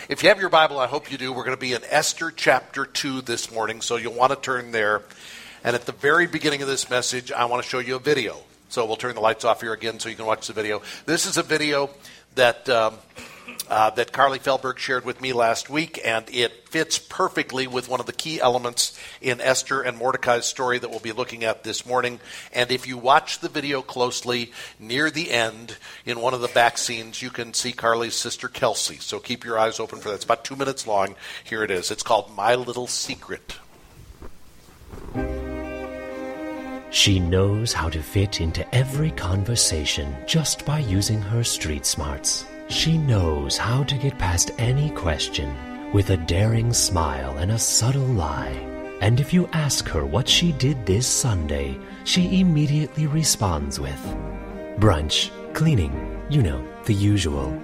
If you have your Bible, I hope you do, we're going to be in Esther chapter 2 this morning, so you'll want to turn there. And at the very beginning of this message, I want to show you a video. So we'll turn the lights off here again so you can watch the video. This is a video that that Carly Feldberg shared with me last week, and it fits perfectly with one of the key elements in Esther and Mordecai's story that we'll be looking at this morning. And if you watch the video closely, near the end, in one of the back scenes, you can see Carly's sister Kelsey. So keep your eyes open for that. It's about 2 minutes long. Here it is. It's called My Little Secret. She knows how to fit into every conversation just by using her street smarts. She knows how to get past any question with a daring smile and a subtle lie. And if you ask her what she did this Sunday, she immediately responds with brunch, cleaning, you know, the usual.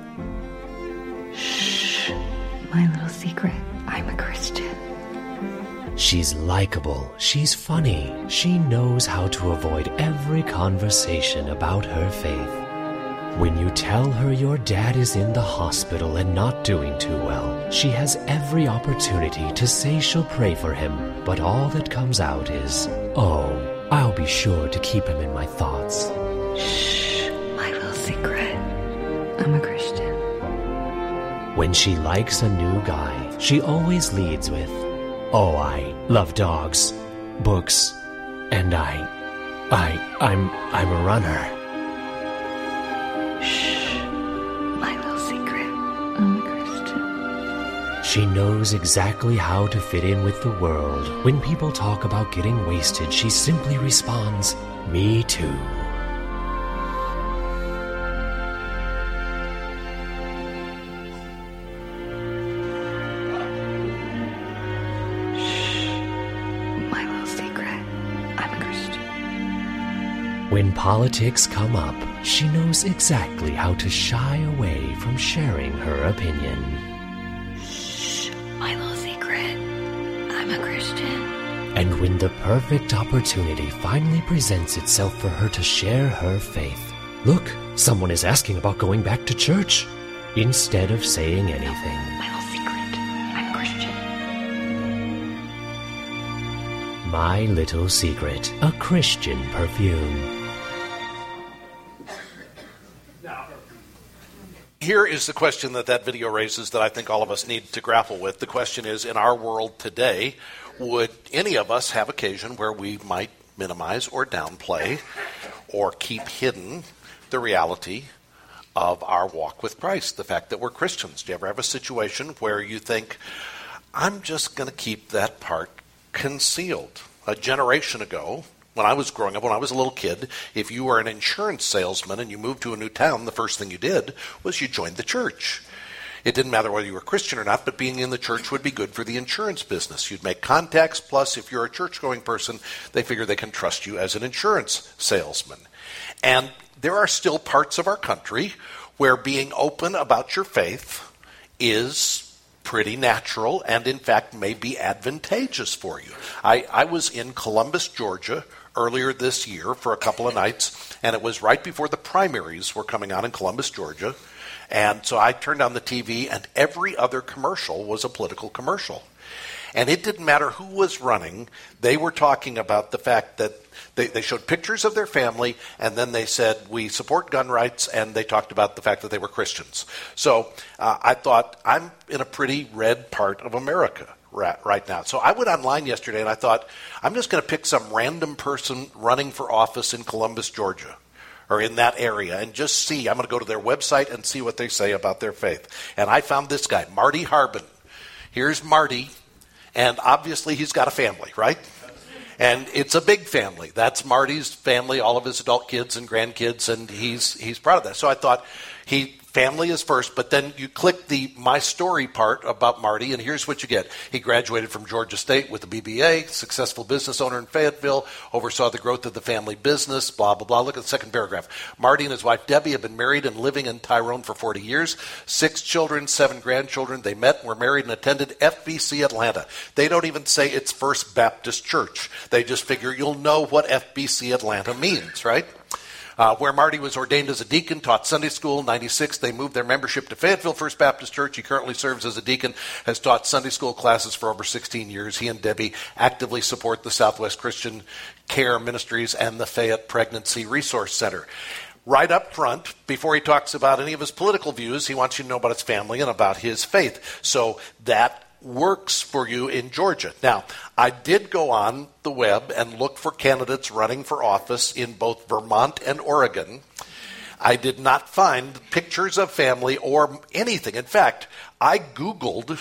Shh, my little secret, I'm a Christian. She's likable, she's funny, she knows how to avoid every conversation about her faith. When you tell her your dad is in the hospital and not doing too well, she has every opportunity to say she'll pray for him, but all that comes out is, oh, I'll be sure to keep him in my thoughts. Shh, my little secret, I'm a Christian. When she likes a new guy, she always leads with, oh, I love dogs, books, and I'm a runner. Shh, my little secret, I'm a Christian. She knows exactly how to fit in with the world. When people talk about getting wasted, she simply responds, me too. When politics come up, she knows exactly how to shy away from sharing her opinion. Shh, my little secret, I'm a Christian. And when the perfect opportunity finally presents itself for her to share her faith, look, someone is asking about going back to church. Instead of saying anything, my little secret, I'm a Christian. My Little Secret, a Christian perfume. Here is the question that video raises that I think all of us need to grapple with. The question is, in our world today, would any of us have occasion where we might minimize or downplay or keep hidden the reality of our walk with Christ, the fact that we're Christians? Do you ever have a situation where you think, I'm just going to keep that part concealed? A generation ago, when I was growing up, when I was a little kid, if you were an insurance salesman and you moved to a new town, the first thing you did was you joined the church. It didn't matter whether you were Christian or not, but being in the church would be good for the insurance business. You'd make contacts, plus if you're a church-going person, they figure they can trust you as an insurance salesman. And there are still parts of our country where being open about your faith is pretty natural and, in fact, may be advantageous for you. I was in Columbus, Georgia, earlier this year for a couple of nights, and it was right before the primaries were coming on in Columbus, Georgia. And so I turned on the TV, and every other commercial was a political commercial. And it didn't matter who was running. They were talking about the fact that they showed pictures of their family, and then they said, we support gun rights, and they talked about the fact that they were Christians. So I thought, I'm in a pretty red part of America right now. So I went online yesterday, and I thought, I'm just going to pick some random person running for office in Columbus, Georgia, or in that area, and just see. I'm going to go to their website and see what they say about their faith. And I found this guy, Marty Harbin. Here's Marty, and obviously he's got a family, right? And it's a big family. That's Marty's family, all of his adult kids and grandkids, and he's proud of that. So I thought, family is first, but then you click the My Story part about Marty, and here's what you get. He graduated from Georgia State with a BBA, successful business owner in Fayetteville, oversaw the growth of the family business, blah, blah, blah. Look at the second paragraph. Marty and his wife Debbie have been married and living in Tyrone for 40 years, 6 children, 7 grandchildren. They met, were married, and attended FBC Atlanta. They don't even say it's First Baptist Church. They just figure you'll know what FBC Atlanta means, right? where Marty was ordained as a deacon, taught Sunday school. In 96, they moved their membership to Fayetteville First Baptist Church. He currently serves as a deacon, has taught Sunday school classes for over 16 years. He and Debbie actively support the Southwest Christian Care Ministries and the Fayette Pregnancy Resource Center. Right up front, before he talks about any of his political views, he wants you to know about his family and about his faith. So that works for you in Georgia. Now, I did go on the web and look for candidates running for office in both Vermont and Oregon. I did not find pictures of family or anything. In fact, I Googled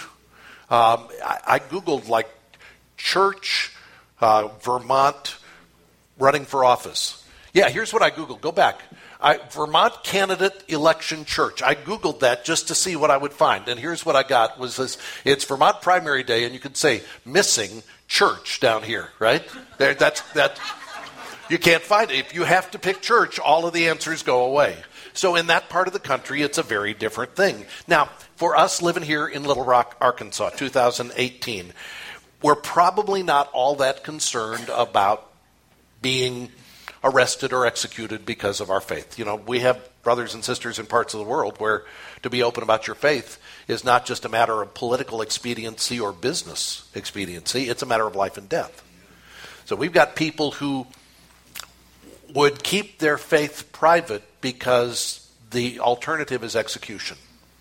like church, Vermont running for office. Yeah, here's what I Googled. Go back. Vermont candidate election church. I Googled that just to see what I would find. And here's what I got was this. It's Vermont primary day, and you could say missing church down here, right? That's you can't find it. If you have to pick church, all of the answers go away. So in that part of the country, it's a very different thing. Now, for us living here in Little Rock, Arkansas, 2018, we're probably not all that concerned about being arrested or executed because of our faith. You know, we have brothers and sisters in parts of the world where to be open about your faith is not just a matter of political expediency or business expediency, it's a matter of life and death. So we've got people who would keep their faith private because the alternative is execution.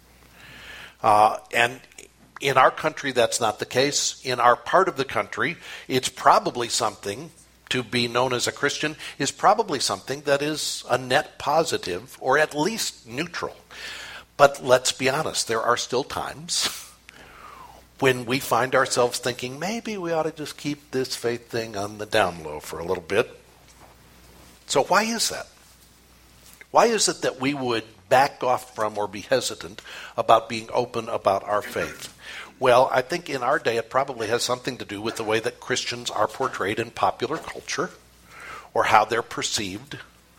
And in our country, that's not the case. In our part of the country, it's probably something to be known as a Christian is probably something that is a net positive or at least neutral. But let's be honest, there are still times when we find ourselves thinking maybe we ought to just keep this faith thing on the down low for a little bit. So why is that? Why is it that we would back off from or be hesitant about being open about our faith? Well, I think in our day it probably has something to do with the way that Christians are portrayed in popular culture or how they're perceived.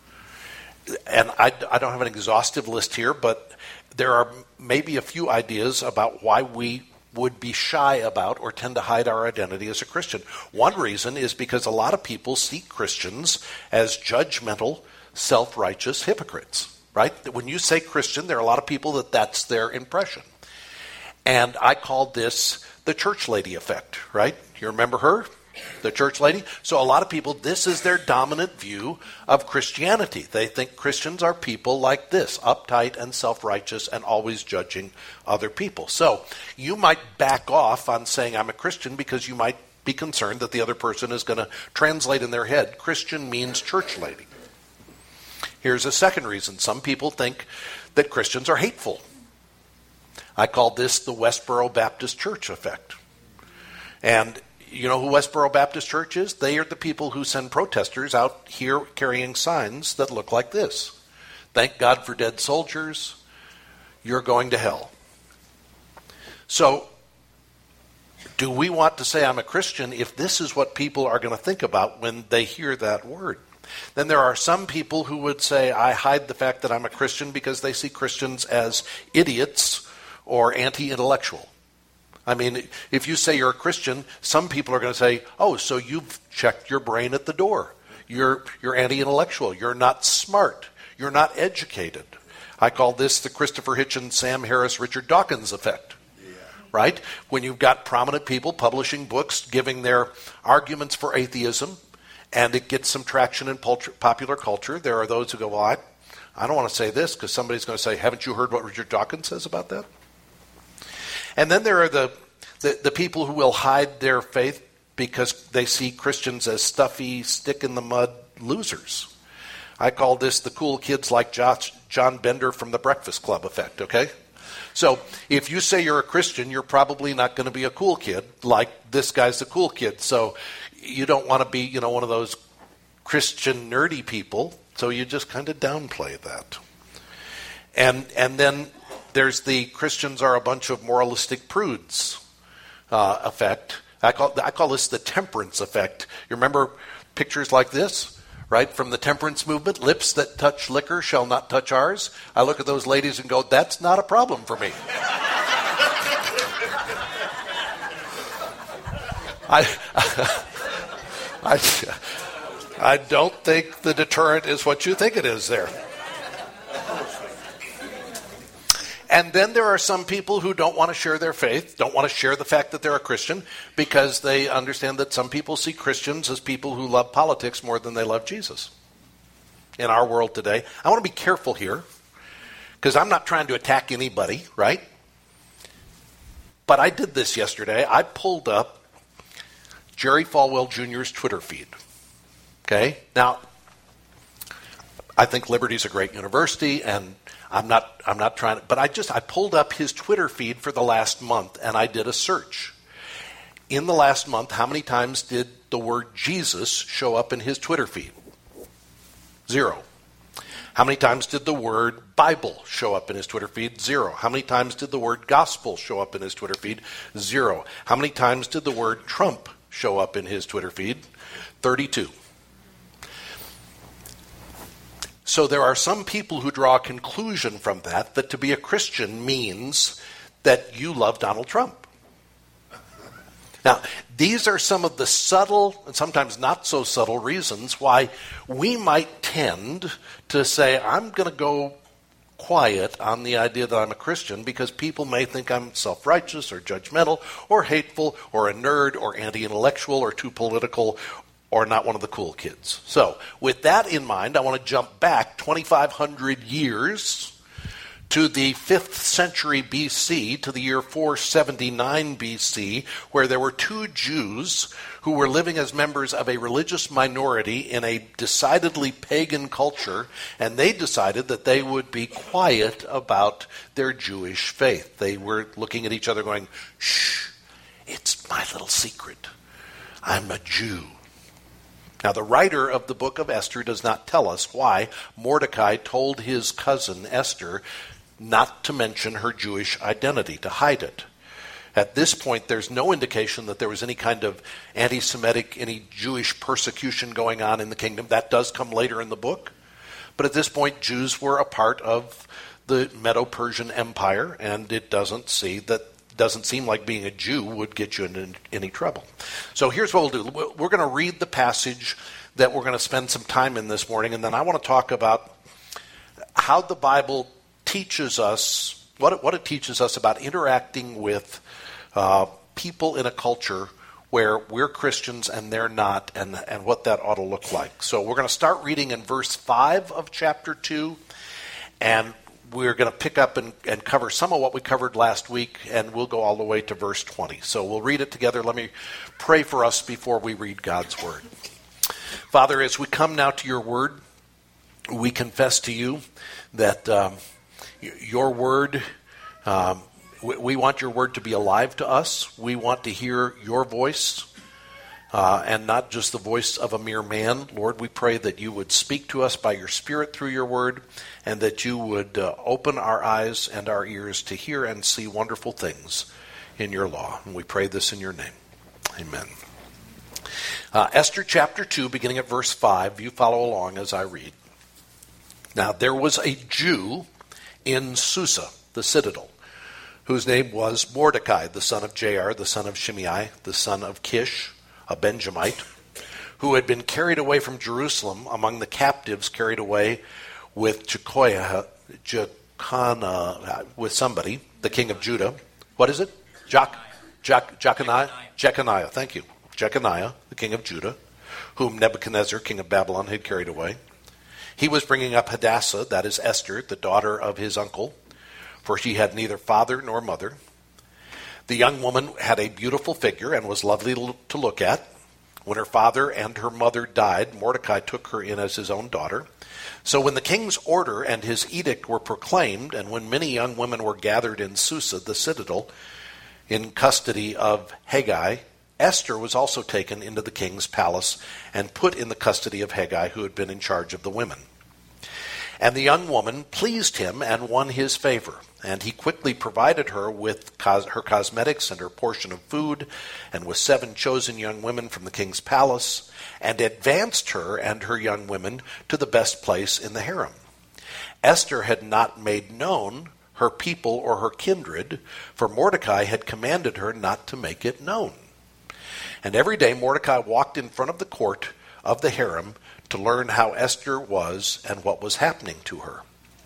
And I don't have an exhaustive list here, but there are maybe a few ideas about why we would be shy about or tend to hide our identity as a Christian. One reason is because a lot of people see Christians as judgmental, self-righteous hypocrites, right? When you say Christian, there are a lot of people that's their impression. And I called this the church lady effect, right? You remember her? The church lady? So a lot of people, this is their dominant view of Christianity. They think Christians are people like this, uptight and self-righteous and always judging other people. So you might back off on saying I'm a Christian because you might be concerned that the other person is going to translate in their head, Christian means church lady. Here's a second reason. Some people think that Christians are hateful. I call this the Westboro Baptist Church effect. And you know who Westboro Baptist Church is? They are the people who send protesters out here carrying signs that look like this. Thank God for dead soldiers. You're going to hell. So, do we want to say I'm a Christian if this is what people are going to think about when they hear that word? Then there are some people who would say I hide the fact that I'm a Christian because they see Christians as idiots or anti-intellectual. I mean, if you say you're a Christian, some people are going to say, oh, so you've checked your brain at the door. You're anti-intellectual. You're not smart. You're not educated. I call this the Christopher Hitchens, Sam Harris, Richard Dawkins effect. Yeah. Right? When you've got prominent people publishing books, giving their arguments for atheism, and it gets some traction in popular culture, there are those who go, well, I don't want to say this because somebody's going to say, haven't you heard what Richard Dawkins says about that? And then there are the people who will hide their faith because they see Christians as stuffy, stick-in-the-mud losers. I call this the cool kids like John Bender from the Breakfast Club effect, okay? So if you say you're a Christian, you're probably not going to be a cool kid like this guy's the cool kid. So you don't want to be, one of those Christian nerdy people, so you just kind of downplay that. And then there's the Christians are a bunch of moralistic prudes effect. I call this the temperance effect. You remember pictures like this, right, from the temperance movement? Lips that touch liquor shall not touch ours. I look at those ladies and go, that's not a problem for me. I don't think the deterrent is what you think it is there. And then there are some people who don't want to share their faith, don't want to share the fact that they're a Christian, because they understand that some people see Christians as people who love politics more than they love Jesus. In our world today, I want to be careful here, because I'm not trying to attack anybody, right? But I did this yesterday. I pulled up Jerry Falwell Jr.'s Twitter feed. Okay? Now, I think Liberty's a great university, and I'm not trying to, but I pulled up his Twitter feed for the last month, and I did a search. In the last month, how many times did the word Jesus show up in his Twitter feed? 0. How many times did the word Bible show up in his Twitter feed? 0. How many times did the word gospel show up in his Twitter feed? 0. How many times did the word Trump show up in his Twitter feed? 32. So there are some people who draw a conclusion from that to be a Christian means that you love Donald Trump. Now, these are some of the subtle and sometimes not so subtle reasons why we might tend to say, I'm going to go quiet on the idea that I'm a Christian because people may think I'm self-righteous or judgmental or hateful or a nerd or anti-intellectual or too political or not one of the cool kids. So, with that in mind, I want to jump back 2,500 years to the 5th century BC, to the year 479 BC, where there were 2 Jews who were living as members of a religious minority in a decidedly pagan culture, and they decided that they would be quiet about their Jewish faith. They were looking at each other going, shh, it's my little secret. I'm a Jew. Now, the writer of the book of Esther does not tell us why Mordecai told his cousin Esther not to mention her Jewish identity, to hide it. At this point, there's no indication that there was any kind of anti-Semitic, any Jewish persecution going on in the kingdom. That does come later in the book. But at this point, Jews were a part of the Medo-Persian Empire, and it doesn't seem like being a Jew would get you in any trouble. So here's what we'll do. We're going to read the passage that we're going to spend some time in this morning, and then I want to talk about how the Bible teaches us, what it teaches us about interacting with people in a culture where we're Christians and they're not, and what that ought to look like. So we're going to start reading in verse 5 of chapter 2, and we're going to pick up and cover some of what we covered last week, and we'll go all the way to verse 20. So we'll read it together. Let me pray for us before we read God's word. Father, as we come now to your word, we confess to you that your word, we want your word to be alive to us. We want to hear your voice. And not just the voice of a mere man. Lord, we pray that you would speak to us by your Spirit through your word, and that you would open our eyes and our ears to hear and see wonderful things in your law. And we pray this in your name. Amen. Esther chapter 2, beginning at verse 5. You follow along as I read. Now, there was a Jew in Susa, the citadel, whose name was Mordecai, the son of Jair, the son of Shimei, the son of Kish, a Benjamite, who had been carried away from Jerusalem among the captives carried away with Jeconiah, with somebody, the king of Judah. What is it? Jeconiah, thank you. Jeconiah, the king of Judah, whom Nebuchadnezzar, king of Babylon, had carried away. He was bringing up Hadassah, that is Esther, the daughter of his uncle, for she had neither father nor mother. The young woman had a beautiful figure and was lovely to look at. When her father and her mother died, Mordecai took her in as his own daughter. So when the king's order and his edict were proclaimed, and when many young women were gathered in Susa, the citadel, in custody of Haggai, Esther was also taken into the king's palace and put in the custody of Haggai, who had been in charge of the women. And the young woman pleased him and won his favor. And he quickly provided her with her cosmetics and her portion of food, and with 7 chosen young women from the king's palace, and advanced her and her young women to the best place in the harem. Esther had not made known her people or her kindred, for Mordecai had commanded her not to make it known. And every day Mordecai walked in front of the court of the harem to learn how Esther was and what was happening to her.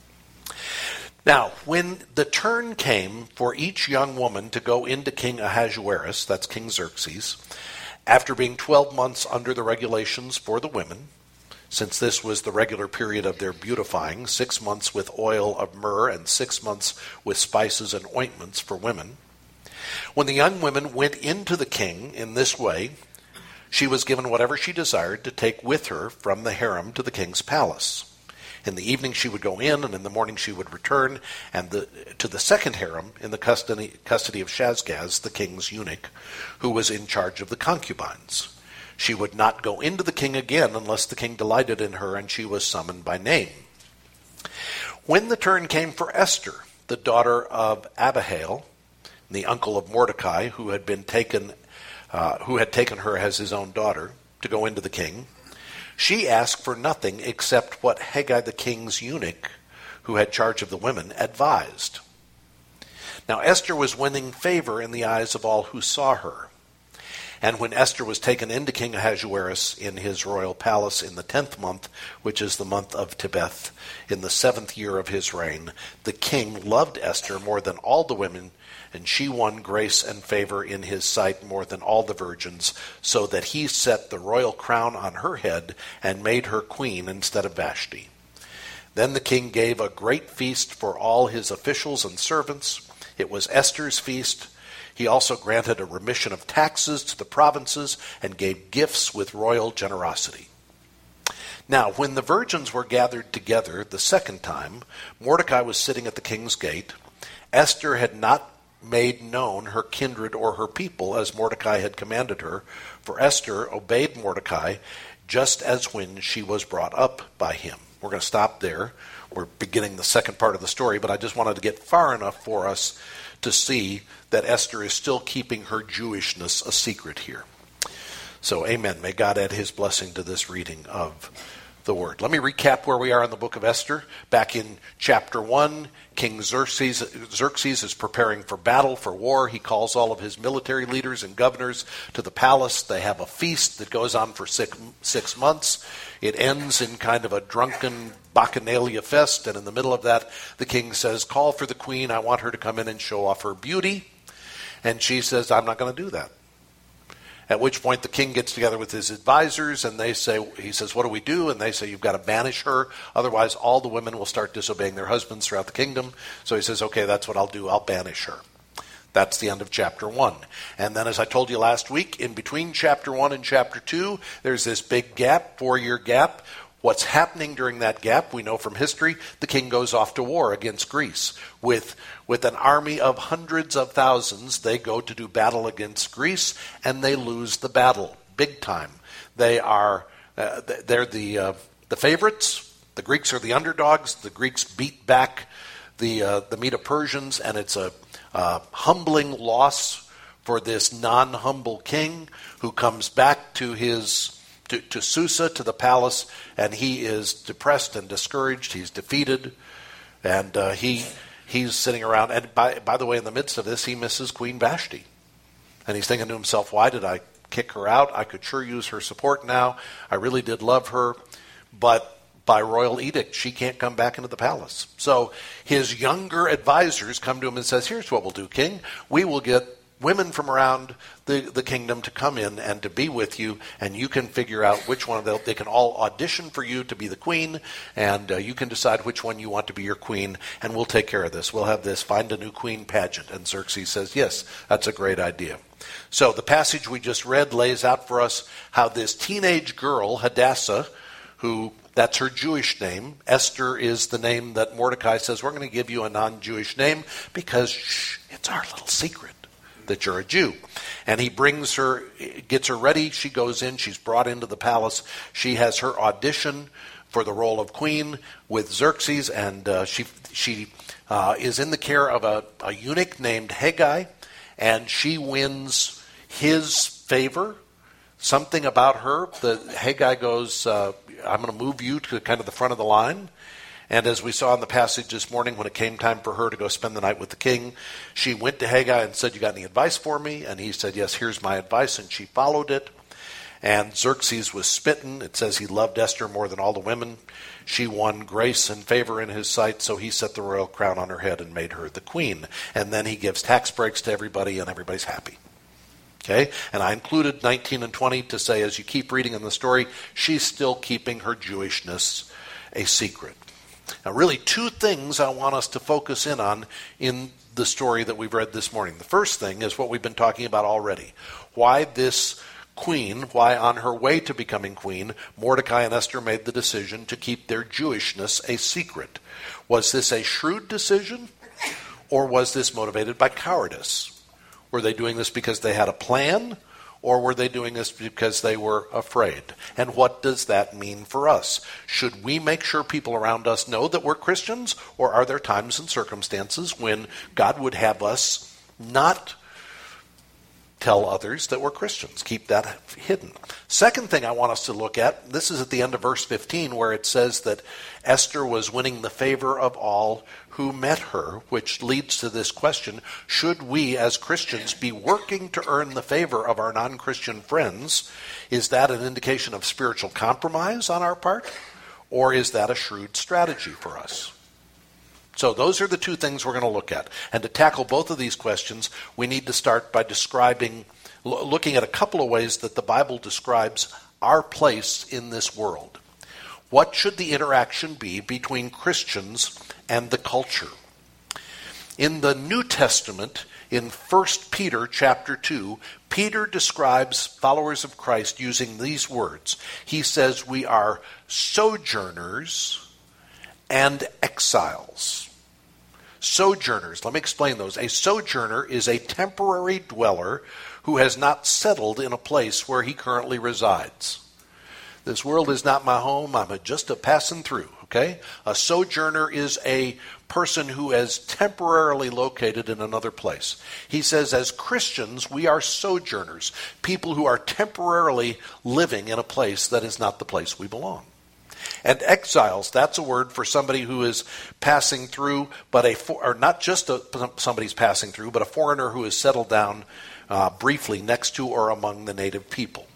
Now, when the turn came for each young woman to go into King Ahasuerus, that's King Xerxes, after being 12 months under the regulations for the women, since this was the regular period of their beautifying, 6 months with oil of myrrh and 6 months with spices and ointments for women, when the young women went into the king in this way, she was given whatever she desired to take with her from the harem to the king's palace. In the evening she would go in, and in the morning she would return to the second harem in the custody of Shazgaz, the king's eunuch, who was in charge of the concubines. She would not go into the king again unless the king delighted in her and she was summoned by name. When the turn came for Esther, the daughter of Abihail, the uncle of Mordecai, who had taken her as his own daughter, to go into the king, she asked for nothing except what Haggai the king's eunuch, who had charge of the women, advised. Now Esther was winning favor in the eyes of all who saw her. And when Esther was taken into King Ahasuerus in his royal palace in the 10th month, which is the month of Tebeth, in the 7th year of his reign, the king loved Esther more than all the women, and she won grace and favor in his sight more than all the virgins, so that he set the royal crown on her head and made her queen instead of Vashti. Then the king gave a great feast for all his officials and servants. It was Esther's feast. He also granted a remission of taxes to the provinces and gave gifts with royal generosity. Now, when the virgins were gathered together the second time, Mordecai was sitting at the king's gate. Esther had not made known her kindred or her people as Mordecai had commanded her, for Esther obeyed Mordecai just as when she was brought up by him. We're going to stop there. We're beginning the second part of the story, but I just wanted to get far enough for us to see that Esther is still keeping her Jewishness a secret here. So amen. May God add his blessing to this reading of the word. Let me recap where we are in the book of Esther. Back in chapter 1, King Xerxes is preparing for battle, for war. He calls all of his military leaders and governors to the palace. They have a feast that goes on for six months. It ends in kind of a drunken bacchanalia fest, and in the middle of that, the king says, "Call for the queen. I want her to come in and show off her beauty." And she says, "I'm not going to do that." At which point the king gets together with his advisors, and he says, "What do we do?" And they say, "You've got to banish her. Otherwise, all the women will start disobeying their husbands throughout the kingdom." So he says, "Okay, that's what I'll do. I'll banish her." That's the end of chapter 1. And then, as I told you last week, in between chapter 1 and chapter 2, there's this big gap, 4-year gap. What's happening during that gap, we know from history, the king goes off to war against Greece. With an army of hundreds of thousands, they go to do battle against Greece, and they lose the battle, big time. They're the favorites. The Greeks are the underdogs. The Greeks beat back the Medo-Persians, and it's a humbling loss for this non-humble king who comes back to Susa, to the palace, and he is depressed and discouraged. He's defeated, and he's sitting around. And by the way, in the midst of this, he misses Queen Vashti. And he's thinking to himself, why did I kick her out? I could sure use her support now. I really did love her. But by royal edict, she can't come back into the palace. So his younger advisors come to him and says, "Here's what we'll do, king. We will get women from around the kingdom to come in and to be with you, and you can figure out which one of them. They can all audition for you to be the queen, and you can decide which one you want to be your queen, and we'll take care of this. We'll have this find a new queen pageant." And Xerxes says, "Yes, that's a great idea." So the passage we just read lays out for us how this teenage girl, Hadassah, that's her Jewish name. Esther is the name that Mordecai says, "We're going to give you a non-Jewish name because, it's our little secret that you're a Jew." And he gets her ready. She goes in. She's brought into the palace. She has her audition for the role of queen with Xerxes, and she is in the care of a eunuch named Haggai, and she wins his favor. Something about her, the Haggai goes, "I'm going to move you to kind of the front of the line." And as we saw in the passage this morning, when it came time for her to go spend the night with the king, she went to Haggai and said, "You got any advice for me?" And he said, "Yes, here's my advice." And she followed it. And Xerxes was smitten. It says he loved Esther more than all the women. She won grace and favor in his sight, so he set the royal crown on her head and made her the queen. And then he gives tax breaks to everybody, and everybody's happy. Okay? And I included 19 and 20 to say, as you keep reading in the story, she's still keeping her Jewishness a secret. Now, really, two things I want us to focus in on in the story that we've read this morning. The first thing is what we've been talking about already. Why this queen, why on her way to becoming queen, Mordecai and Esther made the decision to keep their Jewishness a secret. Was this a shrewd decision, or was this motivated by cowardice? Were they doing this because they had a plan, or were they doing this because they were afraid? And what does that mean for us? Should we make sure people around us know that we're Christians, or are there times and circumstances when God would have us not tell others that we're Christians? Keep that hidden. Second thing I want us to look at, this is at the end of verse 15, where it says that Esther was winning the favor of all who met her, which leads to this question: should we as Christians be working to earn the favor of our non-Christian friends? Is that an indication of spiritual compromise on our part, or is that a shrewd strategy for us? So those are the two things we're going to look at. And to tackle both of these questions, we need to start by looking at a couple of ways that the Bible describes our place in this world. What should the interaction be between Christians and the culture? In the New Testament, in 1 Peter chapter 2, Peter describes followers of Christ using these words. He says we are sojourners and exiles. Sojourners, let me explain those. A sojourner is a temporary dweller who has not settled in a place where he currently resides. This world is not my home, I'm just a passing through, okay? A sojourner is a person who is temporarily located in another place. He says as Christians, we are sojourners, people who are temporarily living in a place that is not the place we belong. And exiles, that's a word for somebody who is passing through, or not just somebody's passing through, but a foreigner who is settled down briefly next to or among the native people.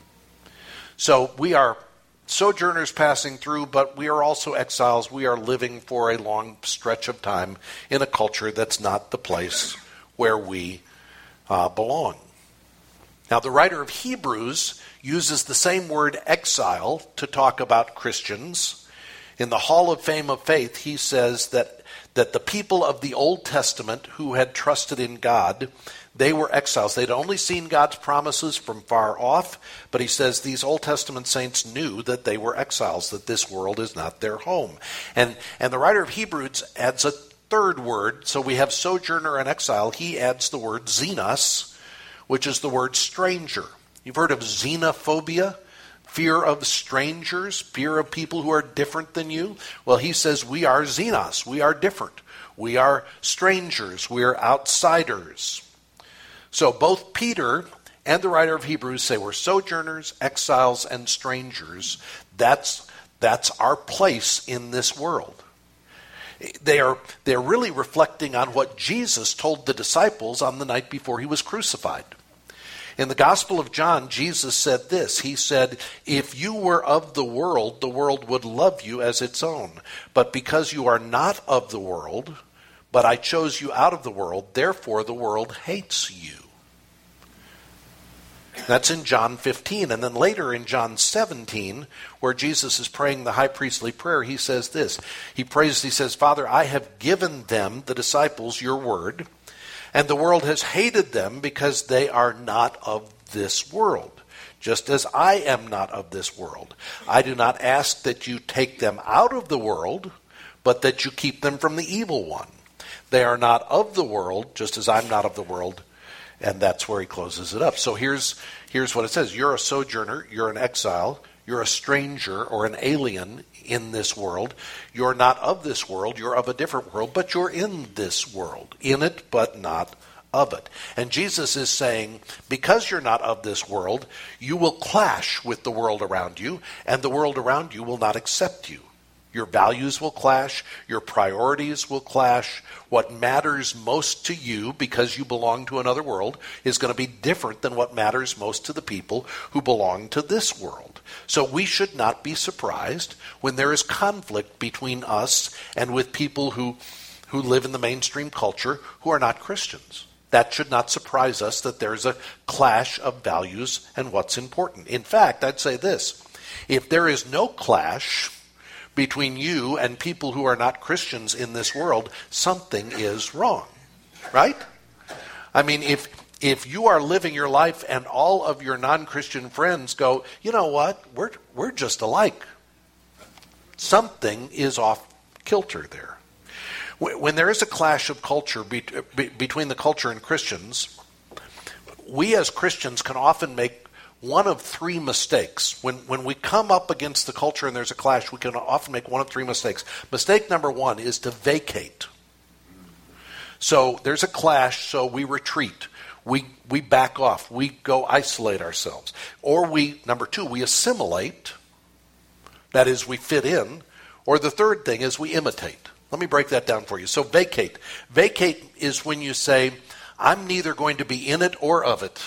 So we are sojourners passing through, but we are also exiles. We are living for a long stretch of time in a culture that's not the place where we belong. Now, the writer of Hebrews uses the same word exile to talk about Christians. In the Hall of Fame of Faith, he says that the people of the Old Testament who had trusted in God, they were exiles. They'd only seen God's promises from far off, but he says these Old Testament saints knew that they were exiles, that this world is not their home. And the writer of Hebrews adds a third word. So we have sojourner and exile. He adds the word xenos, which is the word stranger. You've heard of xenophobia, fear of strangers, fear of people who are different than you. Well, he says we are xenos, we are different. We are strangers, we are outsiders. So both Peter and the writer of Hebrews say we're sojourners, exiles, and strangers. That's our place in this world. They're really reflecting on what Jesus told the disciples on the night before he was crucified. In the Gospel of John, Jesus said this. He said, if you were of the world would love you as its own. But because you are not of the world, but I chose you out of the world, therefore the world hates you. That's in John 15. And then later in John 17, where Jesus is praying the high priestly prayer, he says this. He says, Father, I have given them, the disciples, your word, and the world has hated them because they are not of this world, just as I am not of this world. I do not ask that you take them out of the world, but that you keep them from the evil one. They are not of the world, just as I'm not of the world. And that's where he closes it up. So here's what it says. You're a sojourner, you're an exile, you're a stranger or an alien in this world. You're not of this world, you're of a different world, but you're in this world. In it, but not of it. And Jesus is saying, because you're not of this world, you will clash with the world around you, and the world around you will not accept you. Your values will clash. Your priorities will clash. What matters most to you because you belong to another world is going to be different than what matters most to the people who belong to this world. So we should not be surprised when there is conflict between us and with people who live in the mainstream culture who are not Christians. That should not surprise us that there's a clash of values and what's important. In fact, I'd say this. If there is no clash between you and people who are not Christians in this world, something is wrong, right? I mean, if you are living your life and all of your non-Christian friends go, you know what, we're just alike, something is off kilter there. When there is a clash of culture between the culture and Christians, we as Christians can often make one of three mistakes. When we come up against the culture and there's a clash, we can often make one of three mistakes. Mistake number one is to vacate. So there's a clash, so we retreat. We back off. We go isolate ourselves. Or number two, we assimilate. That is, we fit in. Or the third thing is we imitate. Let me break that down for you. So vacate. Vacate is when you say, I'm neither going to be in it or of it.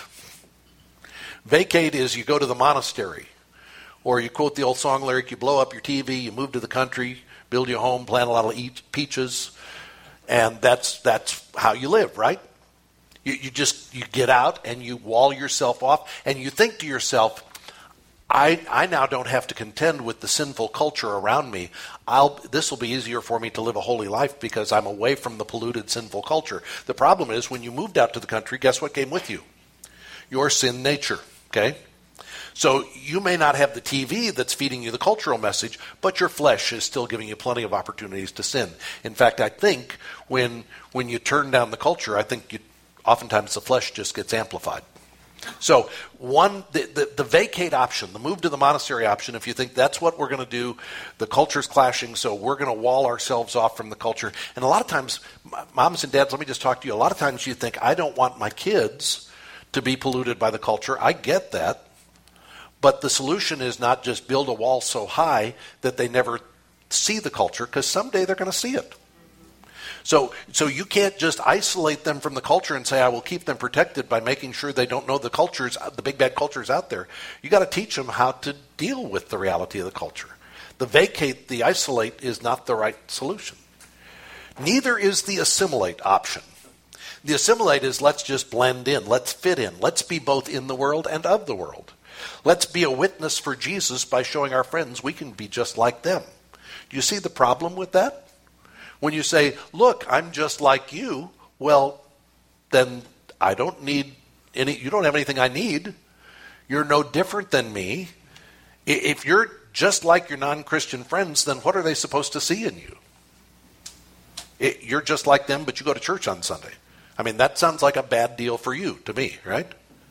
Vacate is you go to the monastery, or you quote the old song lyric, you blow up your TV, you move to the country, build your home, plant a lot of peaches, and that's how you live, right? You get out and you wall yourself off, and you think to yourself, I now don't have to contend with the sinful culture around me. This will be easier for me to live a holy life because I'm away from the polluted sinful culture. The problem is when you moved out to the country, guess what came with you? Your sin nature. Okay? So you may not have the TV that's feeding you the cultural message, but your flesh is still giving you plenty of opportunities to sin. In fact, I think when you turn down the culture, I think oftentimes the flesh just gets amplified. So the vacate option, the move to the monastery option, if you think that's what we're going to do, the culture's clashing, so we're going to wall ourselves off from the culture. And a lot of times, moms and dads, let me just talk to you. A lot of times you think, I don't want my kids to be polluted by the culture. I get that. But the solution is not just build a wall so high that they never see the culture, because someday they're going to see it. So you can't just isolate them from the culture and say, I will keep them protected by making sure they don't know the big bad cultures out there. You got to teach them how to deal with the reality of the culture. The vacate, the isolate is not the right solution. Neither is the assimilate option. The assimilate is let's just blend in, let's fit in, let's be both in the world and of the world. Let's be a witness for Jesus by showing our friends we can be just like them. Do you see the problem with that? When you say, look, I'm just like you, well, then I don't need you don't have anything I need. You're no different than me. If you're just like your non-Christian friends, then what are they supposed to see in you? You're just like them, but you go to church on Sunday. I mean, that sounds like a bad deal for you, to me, right?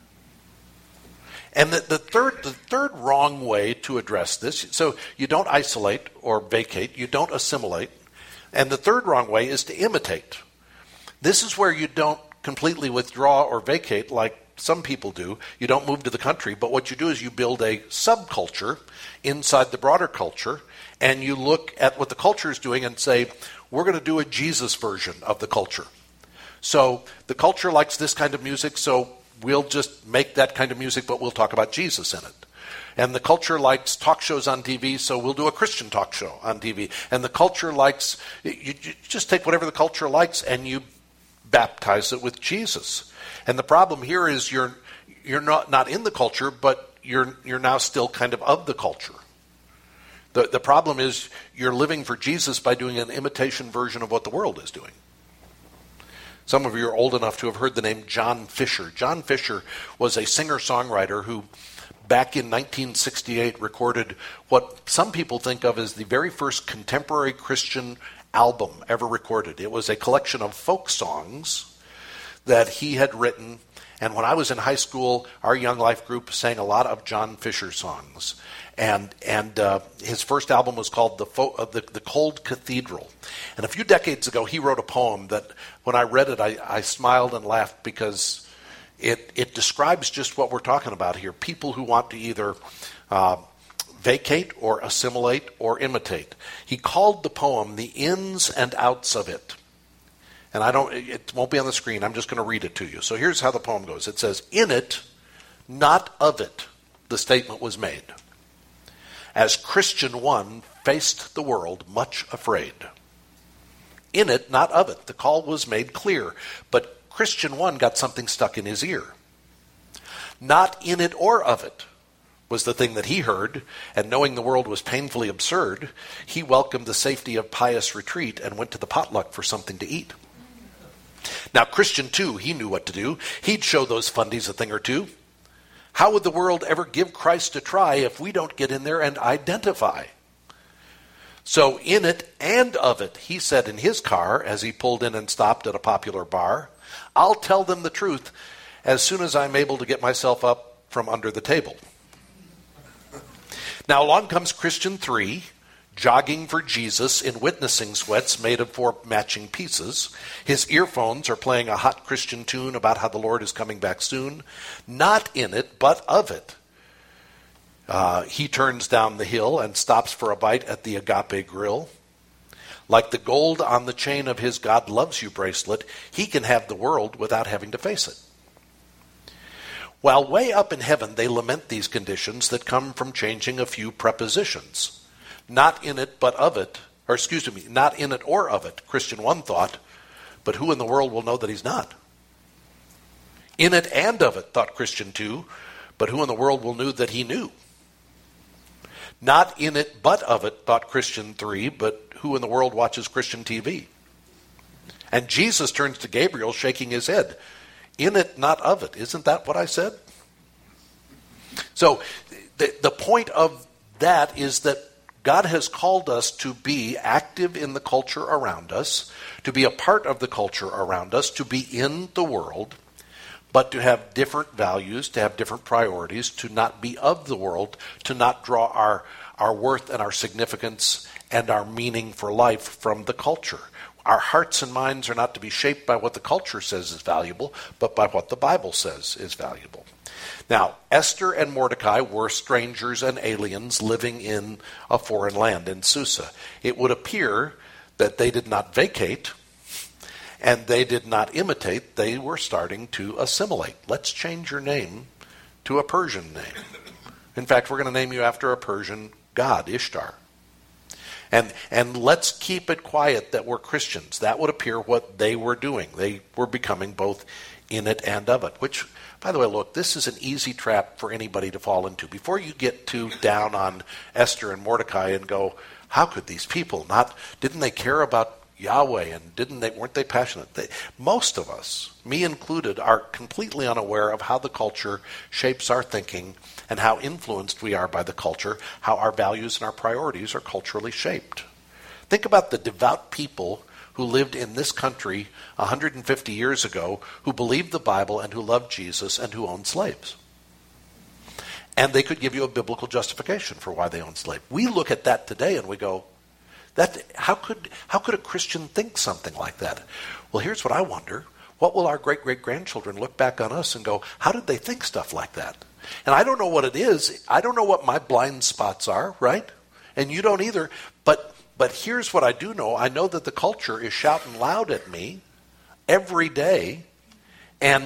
And the third wrong way to address this, so you don't isolate or vacate, you don't assimilate, and the third wrong way is to imitate. This is where you don't completely withdraw or vacate like some people do. You don't move to the country, but what you do is you build a subculture inside the broader culture, and you look at what the culture is doing and say, we're going to do a Jesus version of the culture. So the culture likes this kind of music, so we'll just make that kind of music, but we'll talk about Jesus in it. And the culture likes talk shows on TV, so we'll do a Christian talk show on TV. And the culture likes, you just take whatever the culture likes and you baptize it with Jesus. And the problem here is you're not in the culture, but you're now still kind of the culture. The problem is you're living for Jesus by doing an imitation version of what the world is doing. Some of you are old enough to have heard the name John Fisher. John Fisher was a singer-songwriter who, back in 1968, recorded what some people think of as the very first contemporary Christian album ever recorded. It was a collection of folk songs that he had written. And when I was in high school, our Young Life group sang a lot of John Fisher songs. And his first album was called The Cold Cathedral. And a few decades ago, he wrote a poem that when I read it, I smiled and laughed because it describes just what we're talking about here. People who want to either vacate or assimilate or imitate. He called the poem The Ins and Outs of It. And it won't be on the screen. I'm just going to read it to you. So here's how the poem goes. It says, "In it, not of it, the statement was made. As Christian one faced the world much afraid. In it, not of it, the call was made clear, but Christian one got something stuck in his ear. Not in it or of it was the thing that he heard, and knowing the world was painfully absurd, he welcomed the safety of pious retreat and went to the potluck for something to eat. Now, Christian, too, he knew what to do. He'd show those fundies a thing or two. How would the world ever give Christ a try if we don't get in there and identify? So in it and of it, he said in his car as he pulled in and stopped at a popular bar, I'll tell them the truth as soon as I'm able to get myself up from under the table. Now along comes Christian 3, jogging for Jesus in witnessing sweats made of 4 matching pieces. His earphones are playing a hot Christian tune about how the Lord is coming back soon. Not in it, but of it. He turns down the hill and stops for a bite at the Agape Grill. Like the gold on the chain of his God Loves You bracelet, he can have the world without having to face it. While way up in heaven they lament these conditions that come from changing a few prepositions. Not in it, but of it, not in it or of it, Christian 1 thought, but who in the world will know that he's not? In it and of it, thought Christian 2, but who in the world will know that he knew? Not in it, but of it, thought Christian 3, but who in the world watches Christian TV? And Jesus turns to Gabriel, shaking his head. In it, not of it. Isn't that what I said? So the point of that is that God has called us to be active in the culture around us, to be a part of the culture around us, to be in the world, but to have different values, to have different priorities, to not be of the world, to not draw our worth and our significance and our meaning for life from the culture. Our hearts and minds are not to be shaped by what the culture says is valuable, but by what the Bible says is valuable. Now, Esther and Mordecai were strangers and aliens living in a foreign land in Susa. It would appear that they did not vacate and they did not imitate. They were starting to assimilate. Let's change your name to a Persian name. In fact, we're going to name you after a Persian god, Ishtar. And let's keep it quiet that we're Christians. That would appear what they were doing. They were becoming both in it and of it, which, by the way, look, this is an easy trap for anybody to fall into. Before you get too down on Esther and Mordecai and go, how could these people didn't they care about Yahweh and weren't they passionate? Most of us, me included, are completely unaware of how the culture shapes our thinking and how influenced we are by the culture, how our values and our priorities are culturally shaped. Think about the devout people who lived in this country 150 years ago, who believed the Bible and who loved Jesus and who owned slaves. And they could give you a biblical justification for why they owned slaves. We look at that today and we go, how could a Christian think something like that? Well, here's what I wonder. What will our great-great-grandchildren look back on us and go, how did they think stuff like that? And I don't know what it is. I don't know what my blind spots are, right? And you don't either. But here's what I do know. I know that the culture is shouting loud at me every day, and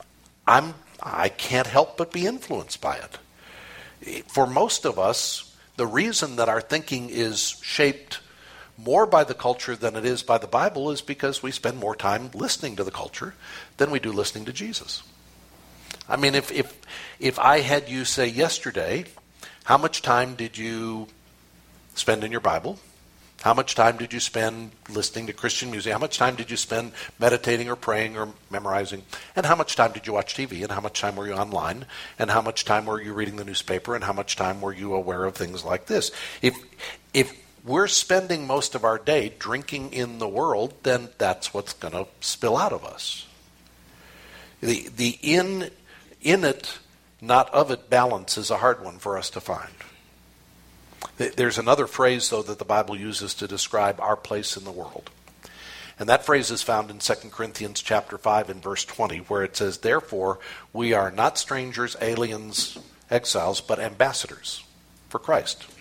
I can't help but be influenced by it. For most of us, the reason that our thinking is shaped more by the culture than it is by the Bible is because we spend more time listening to the culture than we do listening to Jesus. I mean, if I had you say yesterday, how much time did you spend in your Bible? How much time did you spend listening to Christian music? How much time did you spend meditating or praying or memorizing? And how much time did you watch TV? And how much time were you online? And how much time were you reading the newspaper? And how much time were you aware of things like this? If we're spending most of our day drinking in the world, then that's what's going to spill out of us. The in it, not of it balance is a hard one for us to find. There's another phrase, though, that the Bible uses to describe our place in the world. And that phrase is found in 2 Corinthians chapter 5 and verse 20, where it says, therefore, we are not strangers, aliens, exiles, but ambassadors for Christ.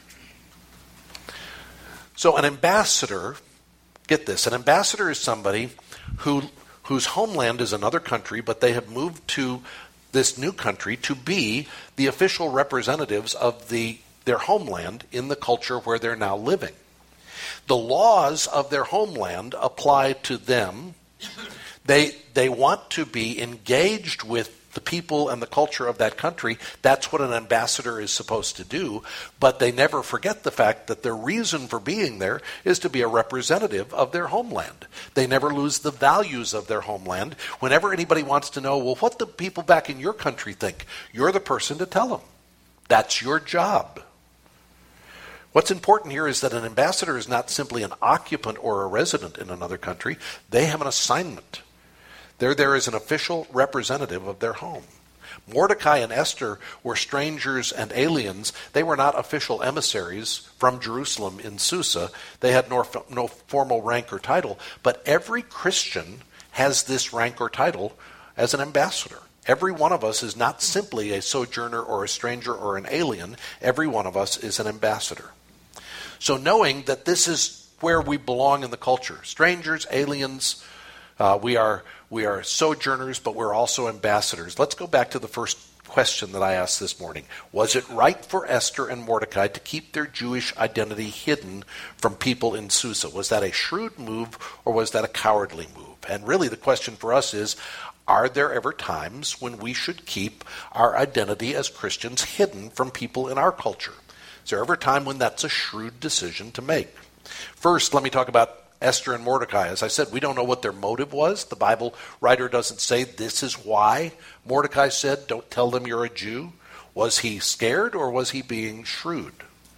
So an ambassador, get this, an ambassador is somebody whose homeland is another country, but they have moved to this new country to be the official representatives of their homeland in the culture where they're now living. The laws of their homeland apply to them. They want to be engaged with the people and the culture of that country. That's what an ambassador is supposed to do. But they never forget the fact that their reason for being there is to be a representative of their homeland. They never lose the values of their homeland. Whenever anybody wants to know, well, what do people back in your country think? You're the person to tell them. That's your job. What's important here is that an ambassador is not simply an occupant or a resident in another country. They have an assignment. They're there as an official representative of their home. Mordecai and Esther were strangers and aliens. They were not official emissaries from Jerusalem in Susa. They had no formal rank or title. But every Christian has this rank or title as an ambassador. Every one of us is not simply a sojourner or a stranger or an alien. Every one of us is an ambassador. So knowing that this is where we belong in the culture, strangers, aliens, we are sojourners, but we're also ambassadors. Let's go back to the first question that I asked this morning. Was it right for Esther and Mordecai to keep their Jewish identity hidden from people in Susa? Was that a shrewd move or was that a cowardly move? And really the question for us is, are there ever times when we should keep our identity as Christians hidden from people in our culture? Is there ever a time when that's a shrewd decision to make? First, let me talk about Esther and Mordecai. As I said, we don't know what their motive was. The Bible writer doesn't say this is why Mordecai said, don't tell them you're a Jew. Was he scared or was he being shrewd?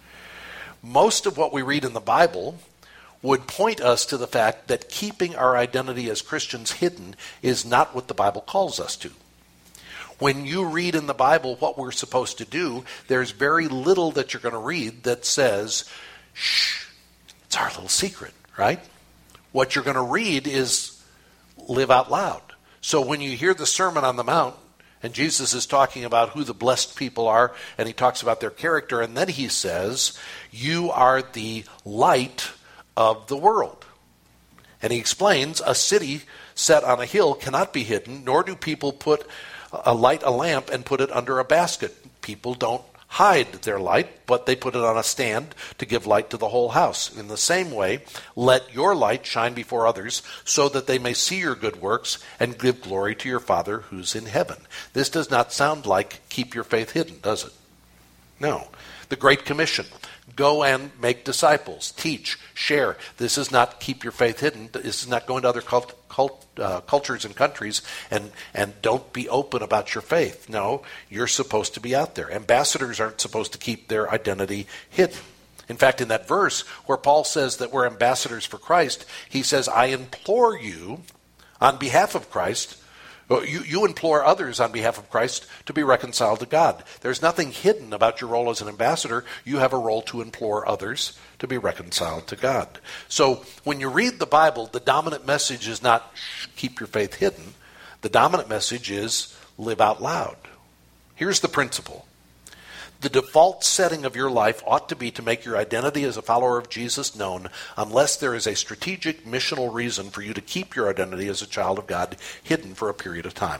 Most of what we read in the Bible would point us to the fact that keeping our identity as Christians hidden is not what the Bible calls us to. When you read in the Bible what we're supposed to do, there's very little that you're going to read that says, shh, it's our little secret, right? What you're going to read is live out loud. So when you hear the Sermon on the Mount, and Jesus is talking about who the blessed people are, and he talks about their character, and then he says, you are the light of the world. And he explains, a city set on a hill cannot be hidden, nor do people light a lamp and put it under a basket. People don't hide their light, but they put it on a stand to give light to the whole house. In the same way, let your light shine before others so that they may see your good works and give glory to your Father who's in heaven. This does not sound like keep your faith hidden, does it? No. The Great Commission. Go and make disciples, teach, share. This is not keep your faith hidden. This is not go into other cultures and countries and don't be open about your faith. No, you're supposed to be out there. Ambassadors aren't supposed to keep their identity hidden. In fact, in that verse where Paul says that we're ambassadors for Christ, he says, I implore you on behalf of Christ. You implore others on behalf of Christ to be reconciled to God. There's nothing hidden about your role as an ambassador. You have a role to implore others to be reconciled to God. So when you read the Bible, the dominant message is not keep your faith hidden. The dominant message is live out loud. Here's the principle. The default setting of your life ought to be to make your identity as a follower of Jesus known unless there is a strategic missional reason for you to keep your identity as a child of God hidden for a period of time.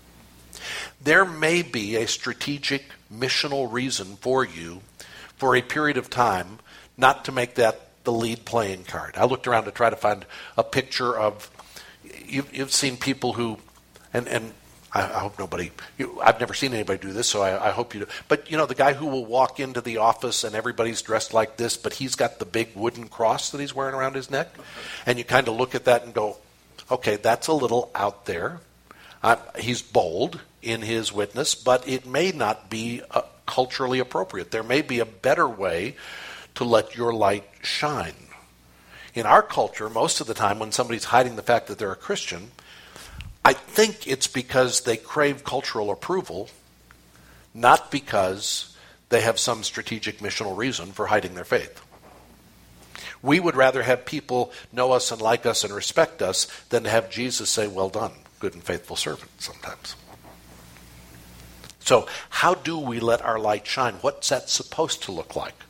There may be a strategic missional reason for you for a period of time not to make that the lead playing card. I looked around to try to find a picture of, you've seen people who, and I hope nobody, I've never seen anybody do this, so I hope you do. But, the guy who will walk into the office and everybody's dressed like this, but he's got the big wooden cross that he's wearing around his neck. And you kind of look at that and go, okay, that's a little out there. He's bold in his witness, but it may not be culturally appropriate. There may be a better way to let your light shine. In our culture, most of the time when somebody's hiding the fact that they're a Christian, I think it's because they crave cultural approval, not because they have some strategic missional reason for hiding their faith. We would rather have people know us and like us and respect us than to have Jesus say, well done, good and faithful servant, sometimes. So how do we let our light shine? What's that supposed to look like?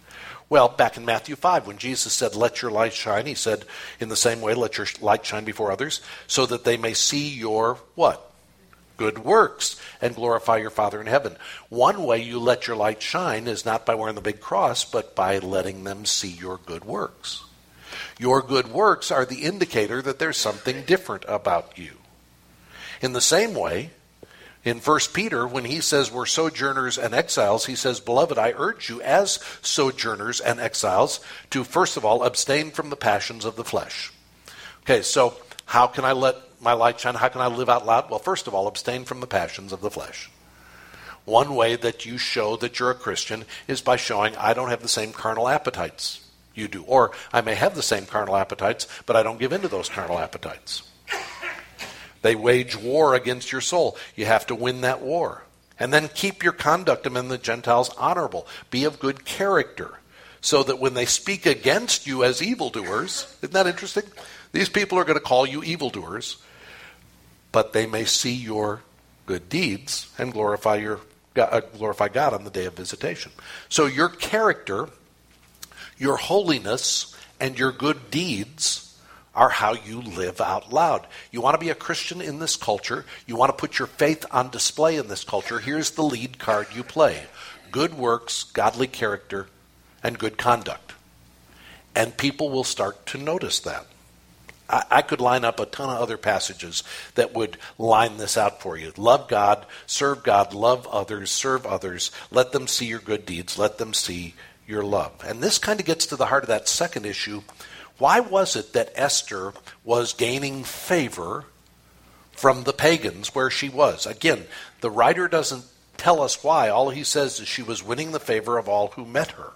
Well, back in Matthew 5, when Jesus said, let your light shine, he said, in the same way, let your light shine before others, so that they may see your, what? Good works, and glorify your Father in heaven. One way you let your light shine is not by wearing the big cross, but by letting them see your good works. Your good works are the indicator that there's something different about you. In the same way, in 1 Peter, when he says we're sojourners and exiles, he says, beloved, I urge you as sojourners and exiles to, first of all, abstain from the passions of the flesh. Okay, so how can I let my light shine? How can I live out loud? Well, first of all, abstain from the passions of the flesh. One way that you show that you're a Christian is by showing I don't have the same carnal appetites you do. Or I may have the same carnal appetites, but I don't give in to those carnal appetites. They wage war against your soul. You have to win that war. And then keep your conduct among the Gentiles honorable. Be of good character, so that when they speak against you as evildoers, isn't that interesting? These people are going to call you evildoers, but they may see your good deeds and glorify God on the day of visitation. So your character, your holiness, and your good deeds are how you live out loud. You want to be a Christian in this culture. You want to put your faith on display in this culture. Here's the lead card you play. Good works, godly character, and good conduct. And people will start to notice that. I could line up a ton of other passages that would line this out for you. Love God, love others, serve others. Let them see your good deeds. Let them see your love. And this kind of gets to the heart of that second issue. Why was it that Esther was gaining favor from the pagans where she was? Again, the writer doesn't tell us why. All he says is she was winning the favor of all who met her.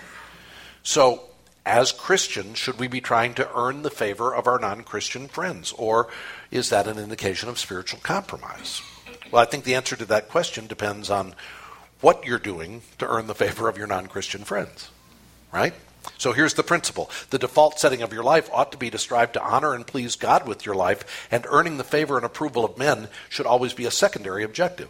So, as Christians, should we be trying to earn the favor of our non-Christian friends? Or is that an indication of spiritual compromise? Well, I think the answer to that question depends on what you're doing to earn the favor of your non-Christian friends, right? So here's the principle. The default setting of your life ought to be to strive to honor and please God with your life, and earning the favor and approval of men should always be a secondary objective.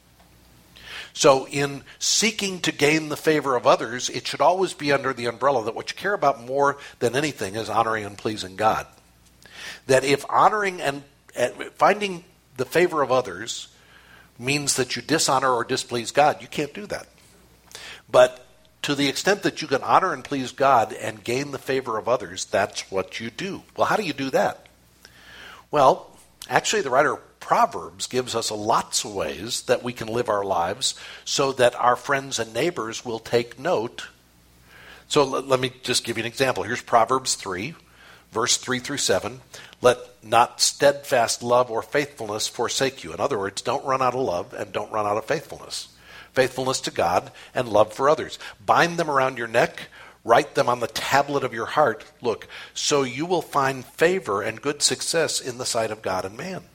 So in seeking to gain the favor of others, it should always be under the umbrella that what you care about more than anything is honoring and pleasing God. That if honoring and finding the favor of others means that you dishonor or displease God, you can't do that. But to the extent that you can honor and please God and gain the favor of others, that's what you do. Well, how do you do that? Well, actually the writer of Proverbs gives us lots of ways that we can live our lives so that our friends and neighbors will take note. So let me just give you an example. Here's Proverbs 3, verse 3 through 7. Let not steadfast love or faithfulness forsake you. In other words, don't run out of love and don't run out of faithfulness. Faithfulness to God and love for others. Bind them around your neck. Write them on the tablet of your heart. Look, so you will find favor and good success in the sight of God and man.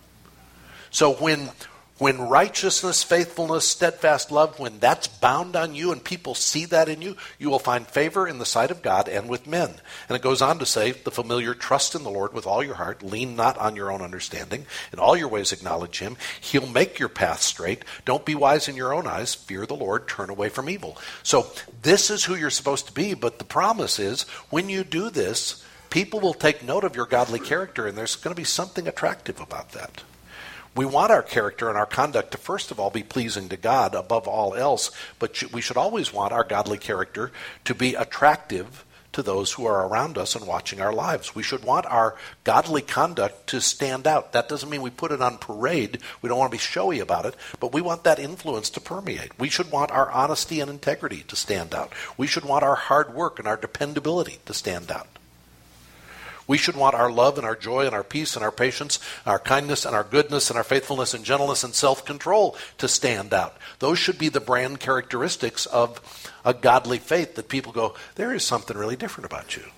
So when righteousness, faithfulness, steadfast love, when that's bound on you and people see that in you, you will find favor in the sight of God and with men. And it goes on to say, the familiar, trust in the Lord with all your heart, lean not on your own understanding, in all your ways acknowledge him, he'll make your path straight, don't be wise in your own eyes, fear the Lord, turn away from evil. So this is who you're supposed to be, but the promise is, when you do this, people will take note of your godly character, and there's going to be something attractive about that. We want our character and our conduct to, first of all, be pleasing to God above all else, but we should always want our godly character to be attractive to those who are around us and watching our lives. We should want our godly conduct to stand out. That doesn't mean we put it on parade. We don't want to be showy about it, but we want that influence to permeate. We should want our honesty and integrity to stand out. We should want our hard work and our dependability to stand out. We should want our love and our joy and our peace and our patience, our kindness and our goodness and our faithfulness and gentleness and self-control to stand out. Those should be the brand characteristics of a godly faith that people go, there is something really different about you.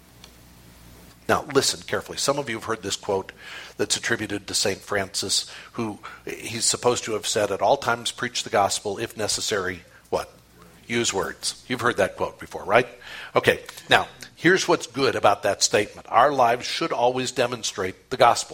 Now, listen carefully. Some of you have heard this quote that's attributed to St. Francis, who he's supposed to have said, at all times preach the gospel, if necessary, what? Use words. You've heard that quote before, right? Okay, now, here's what's good about that statement. Our lives should always demonstrate the gospel.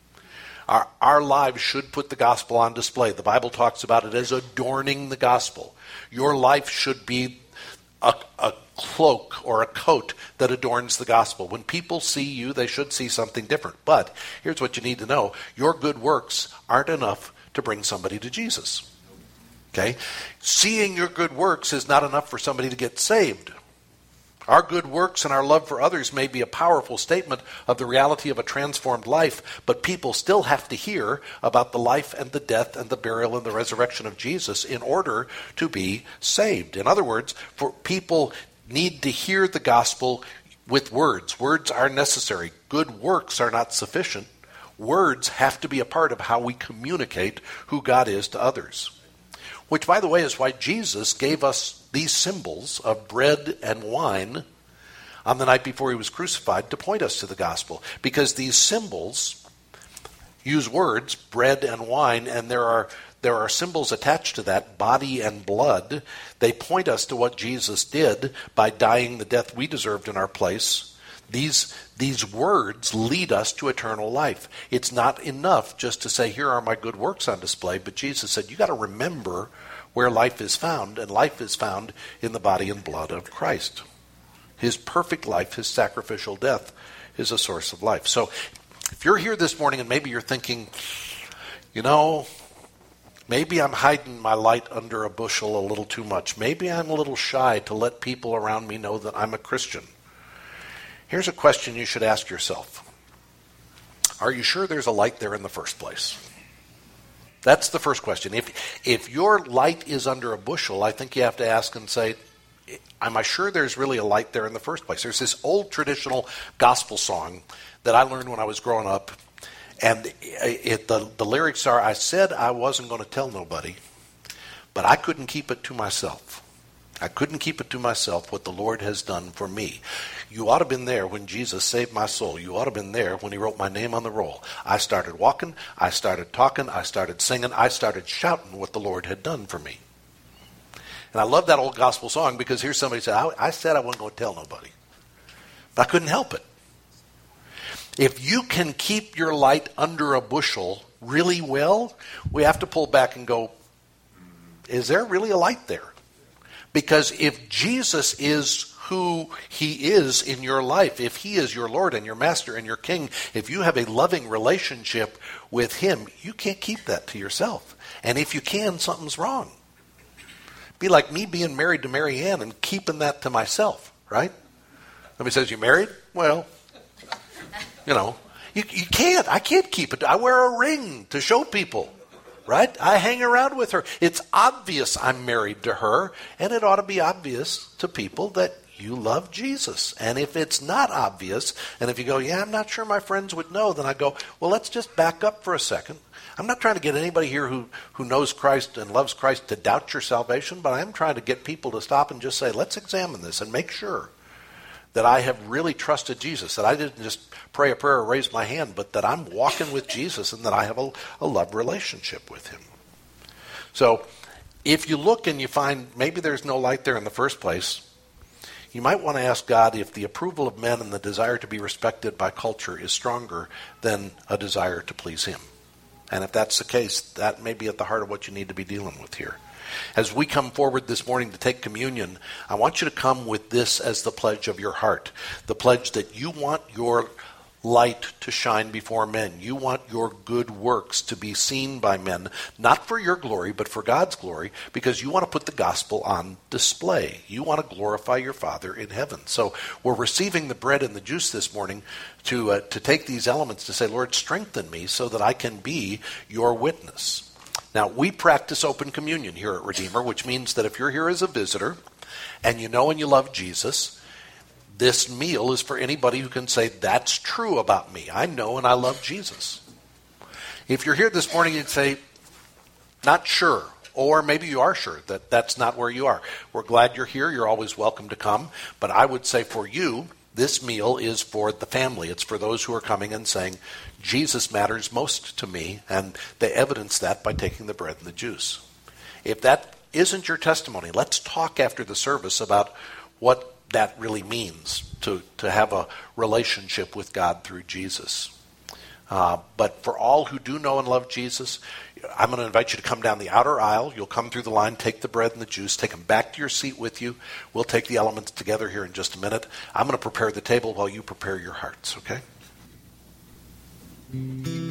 Our lives should put the gospel on display. The Bible talks about it as adorning the gospel. Your life should be a cloak or a coat that adorns the gospel. When people see you, they should see something different. But here's what you need to know. Your good works aren't enough to bring somebody to Jesus. Okay? Seeing your good works is not enough for somebody to get saved. Our good works and our love for others may be a powerful statement of the reality of a transformed life, but people still have to hear about the life and the death and the burial and the resurrection of Jesus in order to be saved. In other words, for people need to hear the gospel with words. Words are necessary. Good works are not sufficient. Words have to be a part of how we communicate who God is to others. Which, by the way, is why Jesus gave us these symbols of bread and wine on the night before he was crucified to point us to the gospel. Because these symbols use words, bread and wine, and there are symbols attached to that, body and blood. They point us to what Jesus did by dying the death we deserved in our place. These words lead us to eternal life. It's not enough just to say, here are my good works on display, but Jesus said, you got to remember where life is found, and life is found in the body and blood of Christ. His perfect life, his sacrificial death, is a source of life. So if you're here this morning and maybe you're thinking, maybe I'm hiding my light under a bushel a little too much. Maybe I'm a little shy to let people around me know that I'm a Christian. Here's a question you should ask yourself. Are you sure there's a light there in the first place? That's the first question. If your light is under a bushel, I think you have to ask and say, am I sure there's really a light there in the first place? There's this old traditional gospel song that I learned when I was growing up, and the lyrics are, I said I wasn't going to tell nobody, but I couldn't keep it to myself. I couldn't keep it to myself what the Lord has done for me. You ought to have been there when Jesus saved my soul. You ought to have been there when he wrote my name on the roll. I started walking, I started talking, I started singing, I started shouting what the Lord had done for me. And I love that old gospel song because here's somebody say, I said I wasn't going to tell nobody. But I couldn't help it. If you can keep your light under a bushel really well, we have to pull back and go, is there really a light there? Because if Jesus is who he is in your life, if he is your Lord and your Master and your King, if you have a loving relationship with him, you can't keep that to yourself. And if you can, something's wrong. Be like me being married to Mary Ann and keeping that to myself, right? Somebody says, you married? Well, you can't. I can't keep it. I wear a ring to show people. Right? I hang around with her. It's obvious I'm married to her, and it ought to be obvious to people that you love Jesus. And if it's not obvious, and if you go, I'm not sure my friends would know, then I go, well, let's just back up for a second. I'm not trying to get anybody here who knows Christ and loves Christ to doubt your salvation, but I am trying to get people to stop and just say, let's examine this and make sure that I have really trusted Jesus, that I didn't just pray a prayer or raise my hand, but that I'm walking with Jesus and that I have a love relationship with him. So if you look and you find maybe there's no light there in the first place, you might want to ask God if the approval of men and the desire to be respected by culture is stronger than a desire to please him. And if that's the case, that may be at the heart of what you need to be dealing with here. As we come forward this morning to take communion, I want you to come with this as the pledge of your heart. The pledge that you want your light to shine before men. You want your good works to be seen by men, not for your glory, but for God's glory, because you want to put the gospel on display. You want to glorify your Father in heaven. So we're receiving the bread and the juice this morning to take these elements to say, Lord, strengthen me so that I can be your witness. Now, we practice open communion here at Redeemer, which means that if you're here as a visitor and you know and you love Jesus, this meal is for anybody who can say, that's true about me. I know and I love Jesus. If you're here this morning and say, not sure, or maybe you are sure that that's not where you are, we're glad you're here. You're always welcome to come. But I would say for you, this meal is for the family. It's for those who are coming and saying, Jesus matters most to me, and they evidence that by taking the bread and the juice. If that isn't your testimony, let's talk after the service about what that really means to have a relationship with God through Jesus. But for all who do know and love Jesus, I'm going to invite you to come down the outer aisle. You'll come through the line, take the bread and the juice, take them back to your seat with you. We'll take the elements together here in just a minute. I'm going to prepare the table while you prepare your hearts, okay?